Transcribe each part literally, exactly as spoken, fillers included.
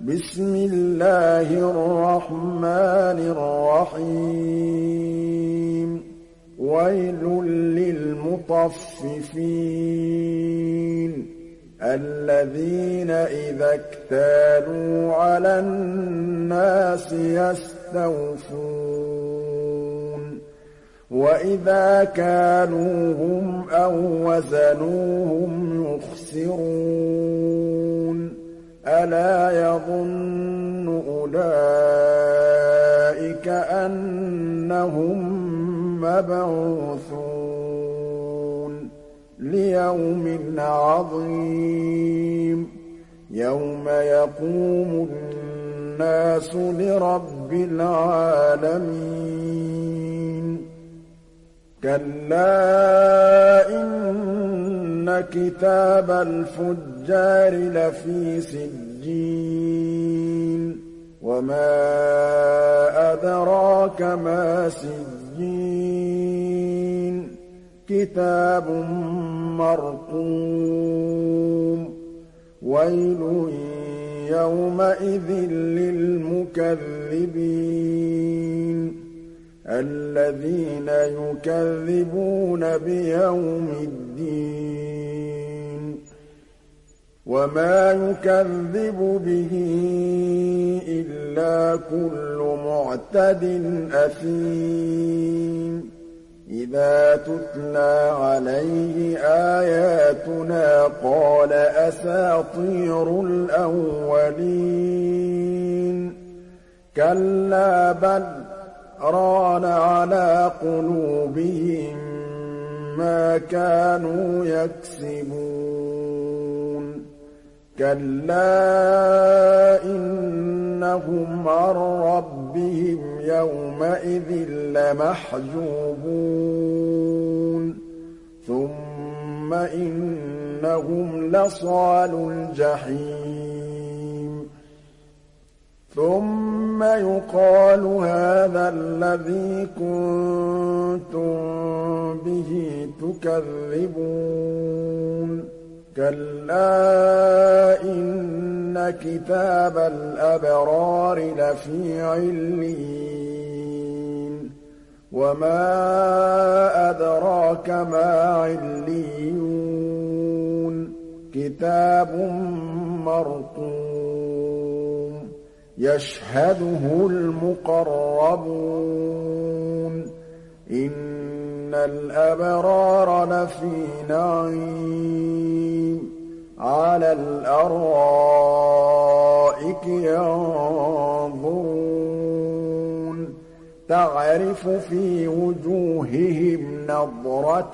بسم الله الرحمن الرحيم ويل للمطففين الذين إذا اكتالوا على الناس يستوفون وإذا كالوهم أو وزنوهم يخسرون ألا يظن أولئك أنهم مبعوثون ليوم عظيم يوم يقوم الناس لرب العالمين كلا إن كتاب الفجار لفي سجين وما أدراك ما سجين كتاب مرقوم ويل يومئذ للمكذبين الذين يكذبون بيوم الدين وما يكذب به إلا كل معتد أثيم إذا تتلى عليه آياتنا قال أساطير الأولين كلا بل ران على قلوبهم ما كانوا يكسبون كلا إنهم عن ربهم يومئذ لمحجوبون ثم إنهم لصالو الجحيم ثم يقال هذا الذي كنتم به تكذبون كلا إن كتاب الأبرار لفي عليين وما أدراك ما عليون كتاب مرقوم يشهده المقربون إن الأبرار لفي نعيم على الأرائك ينظرون تعرف في وجوههم نضرة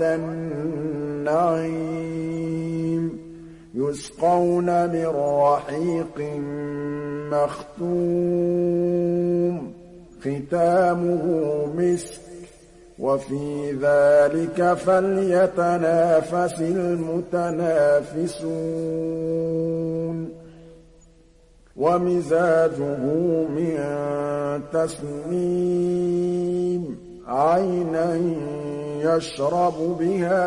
النعيم يسقون من رحيق مختوم ختامه مسك وفي ذلك فليتنافس المتنافسون ومزاجه من تسنيم عينا يشرب بها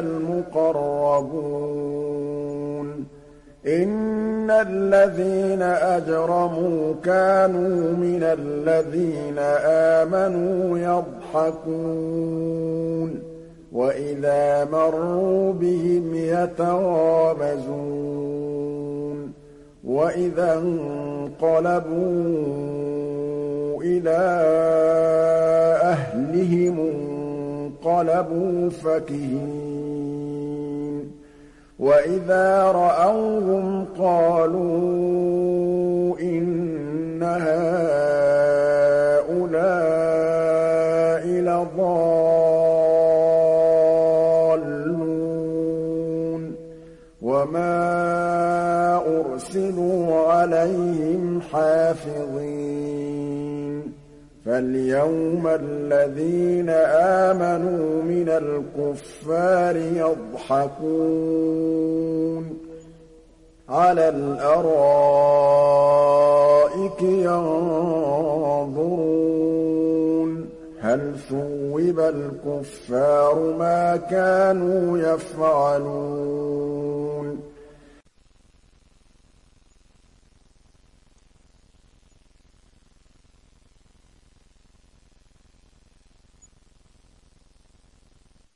المقربون إن الذين أجرموا كانوا من الذين آمنوا يضحكون وإذا مروا بهم يتغامزون وإذا انقلبوا إلى أهلهم انقلبوا فكهين وإذا رأوهم قالوا إن هؤلاء لضالون وما أرسلوا عليهم حافظين فاليوم الذين آمنوا من الكفار يضحكون على الأرائك ينظرون هل ثوب الكفار ما كانوا يفعلون